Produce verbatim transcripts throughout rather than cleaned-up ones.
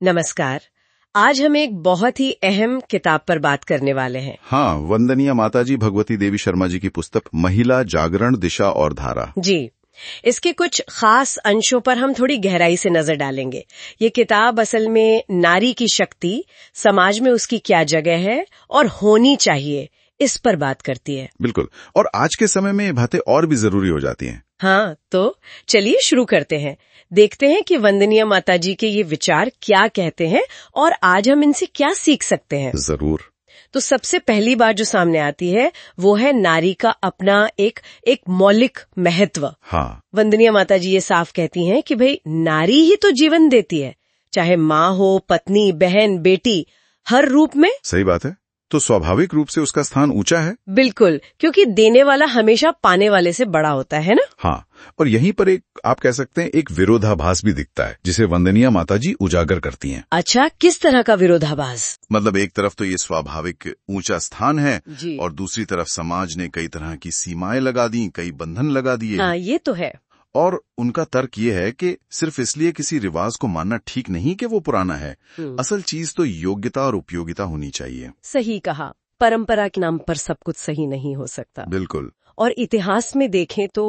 नमस्कार। आज हम एक बहुत ही अहम किताब पर बात करने वाले हैं। हाँ, वंदनीय माताजी भगवती देवी शर्मा जी की पुस्तक महिला जागरण दिशा और धारा। जी, इसके कुछ खास अंशों पर हम थोड़ी गहराई से नजर डालेंगे। ये किताब असल में नारी की शक्ति, समाज में उसकी क्या जगह है और होनी चाहिए, इस पर बात करती है। बिल्कुल, और आज के समय में ये बातें और भी जरूरी हो जाती हैं। हाँ, तो चलिए शुरू करते हैं। देखते हैं कि वंदनीय माताजी के ये विचार क्या कहते हैं और आज हम इनसे क्या सीख सकते हैं। जरूर। तो सबसे पहली बात जो सामने आती है वो है नारी का अपना एक एक मौलिक महत्व। हाँ, वंदनीय माताजी ये साफ कहती हैं कि भाई नारी ही तो जीवन देती है, चाहे माँ हो, पत्नी, बहन, बेटी, हर रूप में। सही बात है। तो स्वाभाविक रूप से उसका स्थान ऊंचा है। बिल्कुल, क्योंकि देने वाला हमेशा पाने वाले से बड़ा होता है ना। हाँ, और यहीं पर एक आप कह सकते हैं एक विरोधाभास भी दिखता है जिसे वंदनीय माताजी उजागर करती हैं। अच्छा, किस तरह का विरोधाभास? मतलब एक तरफ तो ये स्वाभाविक ऊंचा स्थान है जी। और दूसरी तरफ समाज ने कई तरह की सीमाएं लगा दी, कई बंधन लगा दिए। हाँ, ये तो है। और उनका तर्क ये है कि सिर्फ इसलिए किसी रिवाज को मानना ठीक नहीं कि वो पुराना है। असल चीज तो योग्यता और उपयोगिता होनी चाहिए। सही कहा, परंपरा के नाम पर सब कुछ सही नहीं हो सकता। बिल्कुल। और इतिहास में देखें तो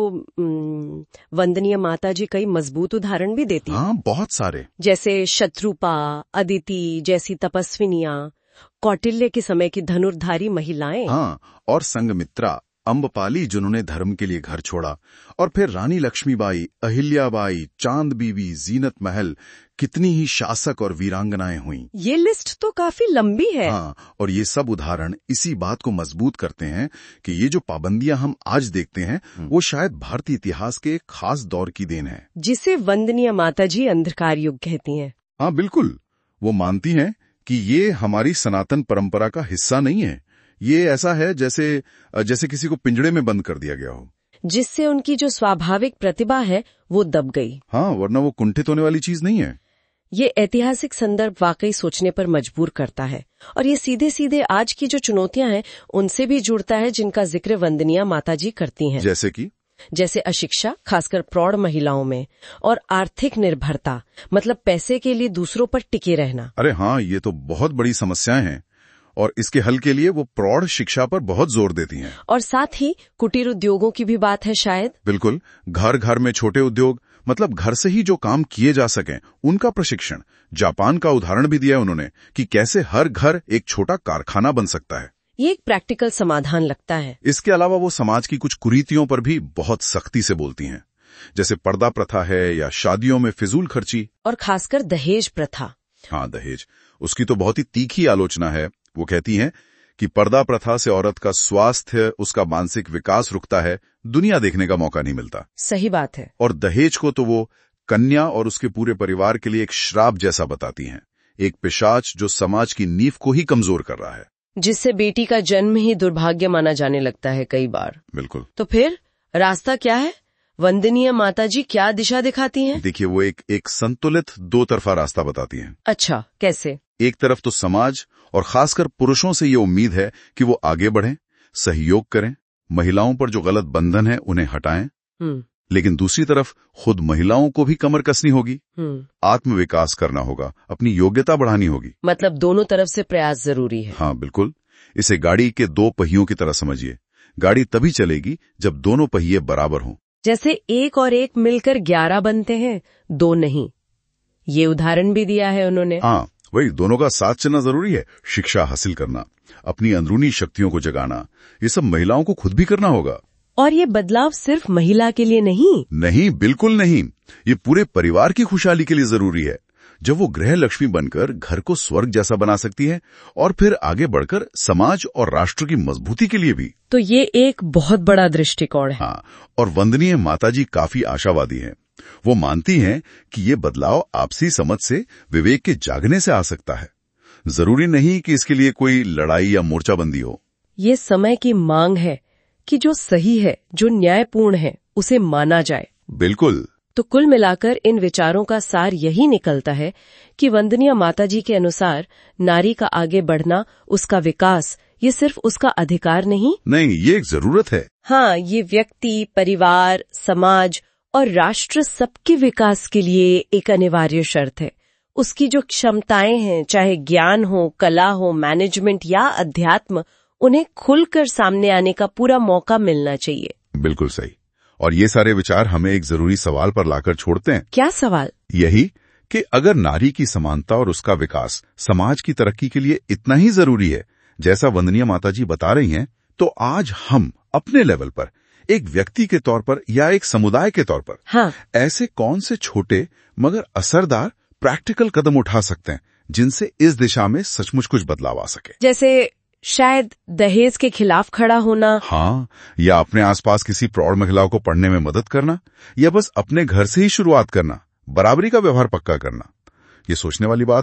वंदनीय माताजी कई मजबूत उदाहरण भी देती हैं। हाँ, बहुत सारे। जैसे शत्रुपा, अदिति जैसी तपस्विनियां, कौटिल्य के समय की धनुर्धारी महिलाएं। हाँ, और संघमित्रा, अम्बपाली जिन्होंने धर्म के लिए घर छोड़ा, और फिर रानी लक्ष्मीबाई, अहिल्याबाई, चांद बीबी, जीनत महल, कितनी ही शासक और वीरांगनाएं हुईं। ये लिस्ट तो काफी लंबी है। हाँ, और ये सब उदाहरण इसी बात को मजबूत करते हैं कि ये जो पाबंदियां हम आज देखते हैं वो शायद भारतीय इतिहास के एक खास दौर की देन है, जिसे वंदनीय माताजी अंधकार युग कहती हैं। हाँ बिल्कुल, वो मानती हैं कि ये हमारी सनातन परंपरा का हिस्सा नहीं है। ये ऐसा है जैसे जैसे किसी को पिंजड़े में बंद कर दिया गया हो, जिससे उनकी जो स्वाभाविक प्रतिभा है वो दब गई। हाँ, वरना वो कुंठित होने वाली चीज नहीं है। ये ऐतिहासिक संदर्भ वाकई सोचने पर मजबूर करता है और ये सीधे सीधे आज की जो चुनौतियां हैं उनसे भी जुड़ता है जिनका जिक्र वंदनीय माताजी करती हैं। जैसे कि जैसे अशिक्षा, खासकर प्रौढ़ महिलाओं में, और आर्थिक निर्भरता, मतलब पैसे के लिए दूसरों पर टिके रहना। अरे हाँ, ये तो बहुत बड़ी समस्याएं हैं और इसके हल के लिए वो प्रौढ़ शिक्षा पर बहुत जोर देती हैं। और साथ ही कुटीर उद्योगों की भी बात है शायद। बिल्कुल, घर घर में छोटे उद्योग, मतलब घर से ही जो काम किए जा सकें उनका प्रशिक्षण। जापान का उदाहरण भी दिया उन्होंने कि कैसे हर घर एक छोटा कारखाना बन सकता है। ये एक प्रैक्टिकल समाधान लगता है। इसके अलावा वो समाज की कुछ कुरीतियों पर भी बहुत सख्ती से बोलती हैं, जैसे पर्दा प्रथा है या शादियों में फिजूल खर्ची, और खासकर दहेज प्रथा। हाँ, दहेज, उसकी तो बहुत ही तीखी आलोचना है। वो कहती हैं कि पर्दा प्रथा से औरत का स्वास्थ्य, उसका मानसिक विकास रुकता है, दुनिया देखने का मौका नहीं मिलता। सही बात है। और दहेज को तो वो कन्या और उसके पूरे परिवार के लिए एक श्राप जैसा बताती हैं, एक पिशाच जो समाज की नींव को ही कमजोर कर रहा है, जिससे बेटी का जन्म ही दुर्भाग्य माना जाने लगता है कई बार। बिल्कुल। तो फिर रास्ता क्या है? वंदनीय माताजी क्या दिशा दिखाती हैं? देखिए, वो एक एक संतुलित दो तरफा रास्ता बताती हैं। अच्छा, कैसे? एक तरफ तो समाज और खासकर पुरुषों से ये उम्मीद है कि वो आगे बढ़ें, सहयोग करें, महिलाओं पर जो गलत बंधन है उन्हें हटाएं। लेकिन दूसरी तरफ खुद महिलाओं को भी कमर कसनी होगी, आत्मविकास करना होगा, अपनी योग्यता बढ़ानी होगी। मतलब दोनों तरफ से प्रयास जरूरी है। हाँ बिल्कुल, इसे गाड़ी के दो पहियों की तरह समझिए। गाड़ी तभी चलेगी जब दोनों पहिए बराबर हों। जैसे एक और एक मिलकर ग्यारह बनते हैं, दो नहीं। ये उदाहरण भी दिया है उन्होंने। हाँ, वही, दोनों का साथ चलना जरूरी है। शिक्षा हासिल करना, अपनी अंदरूनी शक्तियों को जगाना, ये सब महिलाओं को खुद भी करना होगा। और ये बदलाव सिर्फ महिला के लिए नहीं। नहीं, बिल्कुल नहीं, ये पूरे परिवार की खुशहाली के लिए जरूरी है। जब वो गृह लक्ष्मी बनकर घर को स्वर्ग जैसा बना सकती है और फिर आगे बढ़कर समाज और राष्ट्र की मजबूती के लिए भी। तो ये एक बहुत बड़ा दृष्टिकोण है। हाँ, और वंदनीय माताजी काफी आशावादी हैं। वो मानती हैं कि ये बदलाव आपसी समझ से, विवेक के जागने से आ सकता है। जरूरी नहीं कि इसके लिए कोई लड़ाई या मोर्चाबंदी हो। ये समय की मांग है कि जो सही है, जो न्यायपूर्ण है, उसे माना जाए। बिल्कुल। तो कुल मिलाकर इन विचारों का सार यही निकलता है कि वंदनीय माताजी के अनुसार नारी का आगे बढ़ना, उसका विकास, ये सिर्फ उसका अधिकार नहीं नहीं ये एक जरूरत है। हाँ, ये व्यक्ति, परिवार, समाज और राष्ट्र सबके विकास के लिए एक अनिवार्य शर्त है। उसकी जो क्षमताएं हैं, चाहे ज्ञान हो, कला हो, मैनेजमेंट या अध्यात्म, उन्हें खुलकर सामने आने का पूरा मौका मिलना चाहिए। बिल्कुल सही। और ये सारे विचार हमें एक जरूरी सवाल पर लाकर छोड़ते हैं। क्या सवाल? यही कि अगर नारी की समानता और उसका विकास समाज की तरक्की के लिए इतना ही जरूरी है जैसा वंदनीय माताजी बता रही हैं, तो आज हम अपने लेवल पर, एक व्यक्ति के तौर पर या एक समुदाय के तौर पर, हाँ, ऐसे कौन से छोटे मगर असरदार प्रैक्टिकल कदम उठा सकते हैं जिनसे इस दिशा में सचमुच कुछ बदलाव आ सके? जैसे शायद दहेज के खिलाफ खड़ा होना, हाँ, या अपने आसपास किसी प्रौढ़ महिला को पढ़ने में मदद करना, या बस अपने घर से ही शुरुआत करना, बराबरी का व्यवहार पक्का करना। ये सोचने वाली बात